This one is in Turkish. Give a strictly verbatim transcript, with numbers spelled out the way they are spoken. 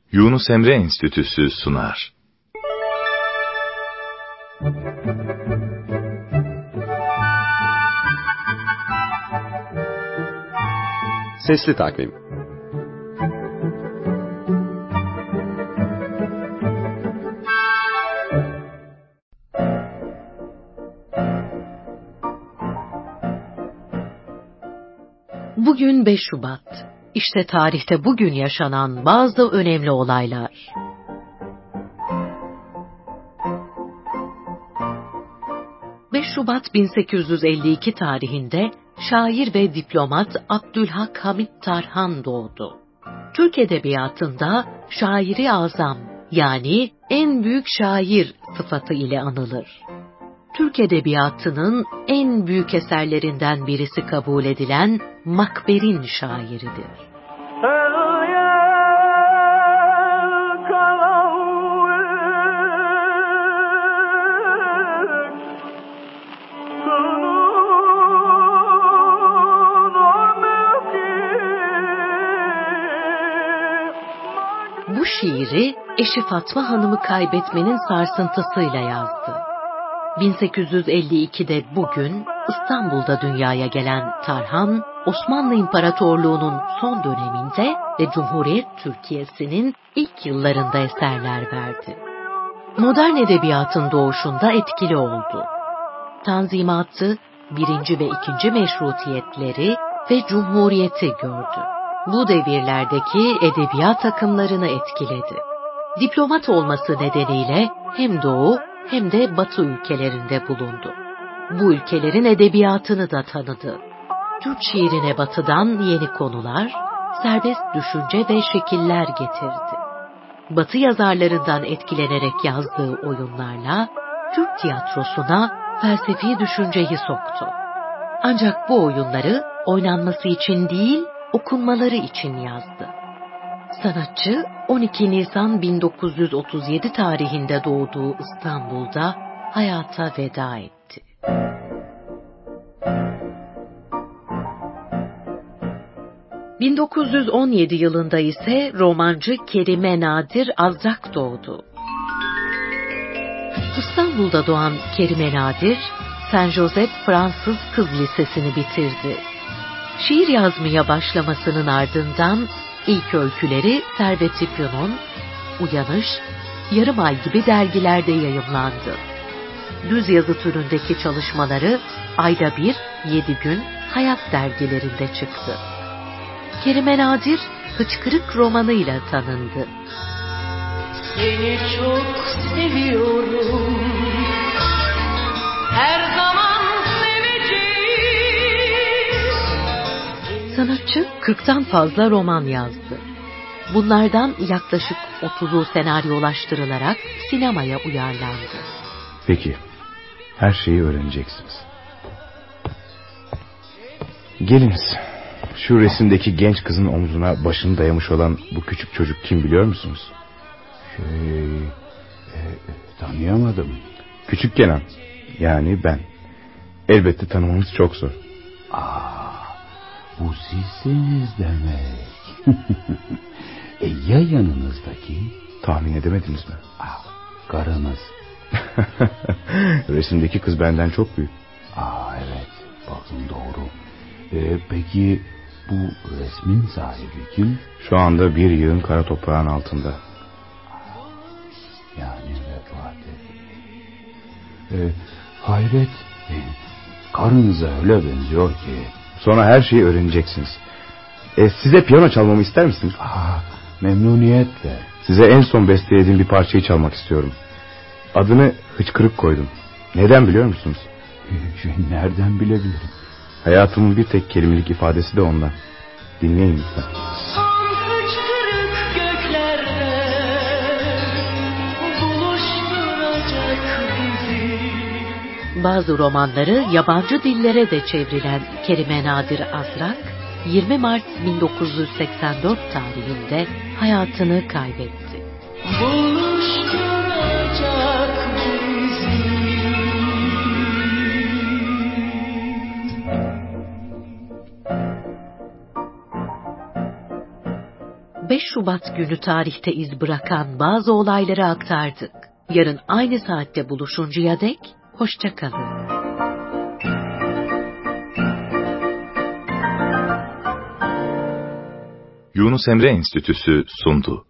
Yunus Emre Enstitüsü sunar. Sesli Takvim. Bugün beş Şubat. İşte tarihte bugün yaşanan bazı önemli olaylar. beş Şubat bin sekiz yüz elli iki tarihinde şair ve diplomat Abdülhak Hamit Tarhan doğdu. Türk edebiyatında şairi azam, yani en büyük şair sıfatı ile anılır. Türk edebiyatının en büyük eserlerinden birisi kabul edilen Makber'in şairidir. Bu şiiri eşi Fatma Hanım'ı kaybetmenin sarsıntısıyla yazdı. bin sekiz yüz elli ikide bugün İstanbul'da dünyaya gelen Tarhan, Osmanlı İmparatorluğu'nun son döneminde ve Cumhuriyet Türkiye'sinin ilk yıllarında eserler verdi. Modern edebiyatın doğuşunda etkili oldu. Tanzimatı, birinci ve ikinci meşrutiyetleri ve Cumhuriyeti gördü. Bu devirlerdeki edebiyat akımlarını etkiledi. Diplomat olması nedeniyle hem Doğu hem de Batı ülkelerinde bulundu. Bu ülkelerin edebiyatını da tanıdı. Türk şiirine Batı'dan yeni konular, serbest düşünce ve şekiller getirdi. Batı yazarlarından etkilenerek yazdığı oyunlarla Türk tiyatrosuna felsefi düşünceyi soktu. Ancak bu oyunları oynanması için değil, okunmaları için yazdı. Sanatçı on iki Nisan bin dokuz yüz otuz yedi tarihinde doğduğu İstanbul'da hayata veda etti. bin dokuz yüz on yedi yılında ise romancı Kerime Nadir Azrak doğdu. İstanbul'da doğan Kerime Nadir, Saint Joseph Fransız Kız Lisesi'ni bitirdi. Şiir yazmaya başlamasının ardından ilk öyküleri Servet İpyon'un Uyanış, Yarım Ay gibi dergilerde yayımlandı. Düz yazı türündeki çalışmaları ayda bir, yedi gün Hayat dergilerinde çıktı. Kerime Nadir, Hıçkırık romanıyla tanındı. Seni çok seviyorum, her zaman seveceğim. Sanatçı kırktan fazla roman yazdı. Bunlardan yaklaşık otuzu senaryolaştırılarak sinemaya uyarlandı. Peki, her şeyi öğreneceksiniz. Geliniz, şu resimdeki genç kızın omzuna başını dayamış olan bu küçük çocuk kim biliyor musunuz? Şey, e, tanıyamadım. Küçük Kenan, yani ben. Elbette tanımanız çok zor. Aa, bu sizsiniz demek. e, ya yanınızdaki? Tahmin edemediniz mi? Aa, karınız. Resimdeki kız benden çok büyük. Aa, evet, bakın doğru. E, peki bu resmin sahibi kim? Şu anda bir yığın kara toprağın altında. Yani vefat etti. E, hayret, e, karınıza öyle benziyor ki. Sonra her şeyi öğreneceksiniz. E, size piyano çalmamı ister misiniz? Aa, memnuniyetle. Size en son bestelediğim bir parçayı çalmak istiyorum. Adını Hıçkırık koydum. Neden biliyor musunuz? E, nereden bilebilirim? Hayatımın bir tek kelimelik ifadesi de ondan. Dinleyin lütfen. Bazı romanları yabancı dillere de çevrilen Kerime Nadir Azrak, yirmi Mart bin dokuz yüz seksen dört tarihinde hayatını kaybetti. Buluşturacak bizi. beş Şubat günü tarihte iz bırakan bazı olayları aktardık. Yarın aynı saatte buluşuncaya dek hoşça kalın. Yunus Emre Enstitüsü sundu.